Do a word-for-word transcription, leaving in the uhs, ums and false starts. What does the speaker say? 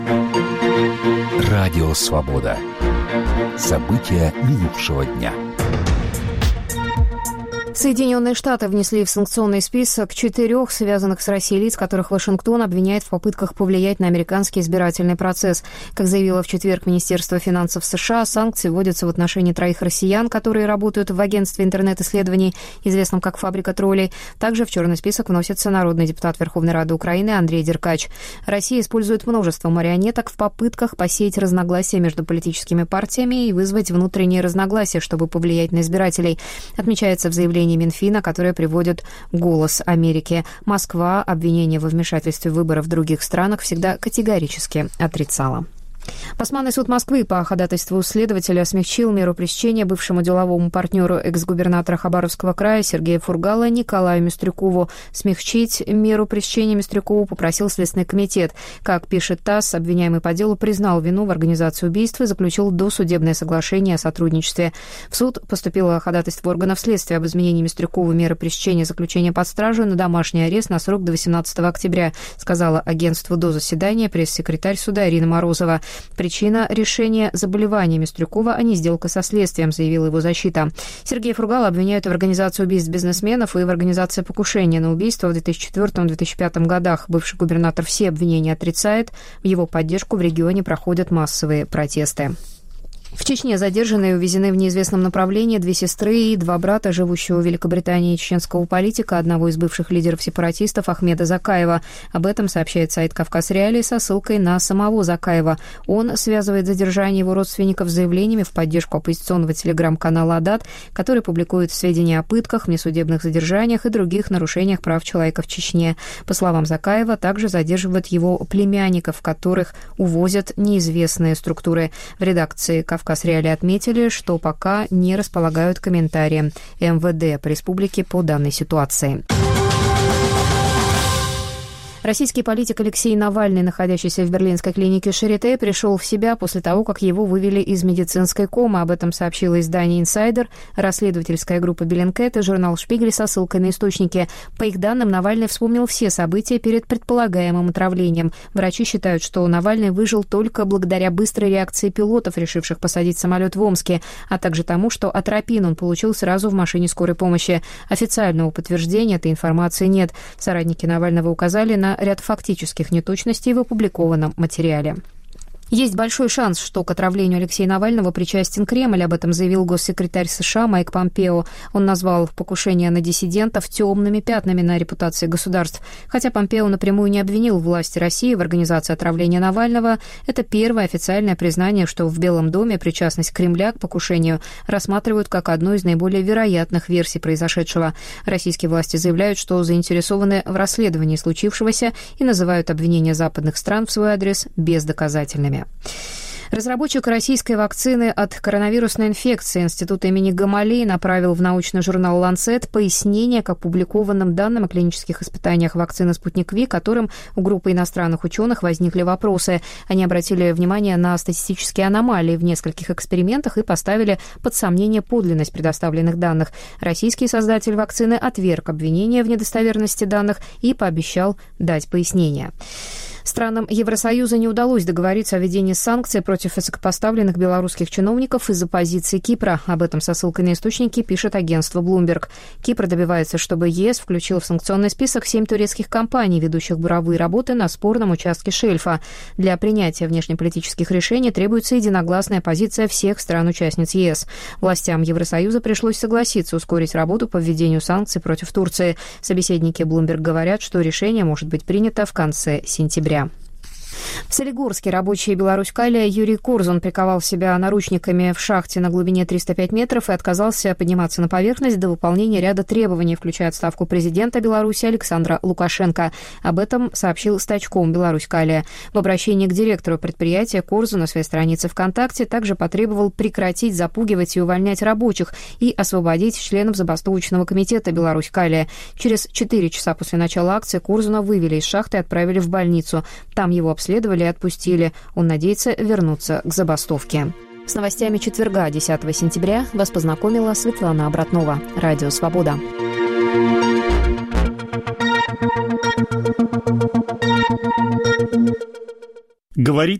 Радио «Свобода». События минувшего дня. Соединенные Штаты внесли в санкционный список четырех связанных с Россией лиц, которых Вашингтон обвиняет в попытках повлиять на американский избирательный процесс. Как заявило в четверг Министерство финансов США, санкции вводятся в отношении троих россиян, которые работают в агентстве интернет-исследований, известном как «Фабрика троллей». Также в черный список вносится народный депутат Верховной Рады Украины Андрей Деркач. Россия использует множество марионеток в попытках посеять разногласия между политическими партиями и вызвать внутренние разногласия, чтобы повлиять на избирателей, отмечается в заявлении Минфина, которое приводит «Голос Америки». Москва обвинения во вмешательстве в выборы в других странах всегда категорически отрицала. Басманный суд Москвы по ходатайству следователя смягчил меру пресечения бывшему деловому партнеру экс-губернатора Хабаровского края Сергея Фургала Николаю Мистрюкову. Смягчить меру пресечения Мистрюкову попросил Следственный комитет. Как пишет ТАСС, обвиняемый по делу признал вину в организации убийства и заключил досудебное соглашение о сотрудничестве. В суд поступило ходатайство органов следствия об изменении Мистрюкову меры пресечения заключения под стражу на домашний арест на срок до восемнадцатого октября, сказала агентству до заседания пресс-секретарь суда Ирина Морозова. Причина решения – заболевания Мистрюкова, а не сделка со следствием, заявила его защита. Сергея Фургала обвиняют в организации убийств бизнесменов и в организации покушения на убийство в две тысячи четвёртом — две тысячи пятом годах. Бывший губернатор все обвинения отрицает. В его поддержку в регионе проходят массовые протесты. В Чечне задержаны и увезены в неизвестном направлении две сестры и два брата, живущего в Великобритании чеченского политика, одного из бывших лидеров сепаратистов Ахмеда Закаева. Об этом сообщает сайт «Кавказ Реалии» со ссылкой на самого Закаева. Он связывает задержание его родственников с заявлениями в поддержку оппозиционного телеграм-канала «Адат», который публикует сведения о пытках, внесудебных задержаниях и других нарушениях прав человека в Чечне. По словам Закаева, также задерживают его племянников, которых увозят неизвестные структуры. В редакции «Кавказ «Кавказ Реалии» отметили, что пока не располагают комментарием эм вэ дэ по республике по данной ситуации. Российский политик Алексей Навальный, находящийся в берлинской клинике Шарите, пришел в себя после того, как его вывели из медицинской комы. Об этом сообщило издание «Инсайдер», расследовательская группа Bellingcat и журнал «Шпигель» со ссылкой на источники. По их данным, Навальный вспомнил все события перед предполагаемым отравлением. Врачи считают, что Навальный выжил только благодаря быстрой реакции пилотов, решивших посадить самолет в Омске, а также тому, что атропин он получил сразу в машине скорой помощи. Официального подтверждения этой информации нет. Соратники Навального указали на ряд фактических неточностей в опубликованном материале. Есть большой шанс, что к отравлению Алексея Навального причастен Кремль. Об этом заявил госсекретарь США Майк Помпео. Он назвал покушение на диссидентов темными пятнами на репутации государств. Хотя Помпео напрямую не обвинил власти России в организации отравления Навального, это первое официальное признание, что в Белом доме причастность Кремля к покушению рассматривают как одну из наиболее вероятных версий произошедшего. Российские власти заявляют, что заинтересованы в расследовании случившегося и называют обвинения западных стран в свой адрес бездоказательными. Разработчик российской вакцины от коронавирусной инфекции Института имени Гамалеи направил в научный журнал «Ланцет» пояснение к опубликованным данным о клинических испытаниях вакцины «Спутник Ви», которым у группы иностранных ученых возникли вопросы. Они обратили внимание на статистические аномалии в нескольких экспериментах и поставили под сомнение подлинность предоставленных данных. Российский создатель вакцины отверг обвинения в недостоверности данных и пообещал дать пояснение. Странам Евросоюза не удалось договориться о введении санкций против высокопоставленных белорусских чиновников из-за позиции Кипра. Об этом со ссылкой на источники пишет агентство Bloomberg. Кипр добивается, чтобы ЕС включил в санкционный список семь турецких компаний, ведущих буровые работы на спорном участке шельфа. Для принятия внешнеполитических решений требуется единогласная позиция всех стран-участниц ЕС. Властям Евросоюза пришлось согласиться ускорить работу по введению санкций против Турции. Собеседники Bloomberg говорят, что решение может быть принято в конце сентября. В Солигорске рабочий Беларусь-Калия Юрий Корзун приковал себя наручниками в шахте на глубине триста пять метров и отказался подниматься на поверхность до выполнения ряда требований, включая отставку президента Беларуси Александра Лукашенко. Об этом сообщил стачком Беларусь-Калия. В обращении к директору предприятия Корзун на своей странице ВКонтакте также потребовал прекратить запугивать и увольнять рабочих и освободить членов забастовочного комитета Беларусь-Калия. Через четыре часа после начала акции Корзуна вывели из шахты и отправили в больницу. Там его обследовали и отпустили. Он надеется вернуться к забастовке. С новостями четверга, десятого сентября, вас познакомила Светлана Обратнова. Радио «Свобода». говорит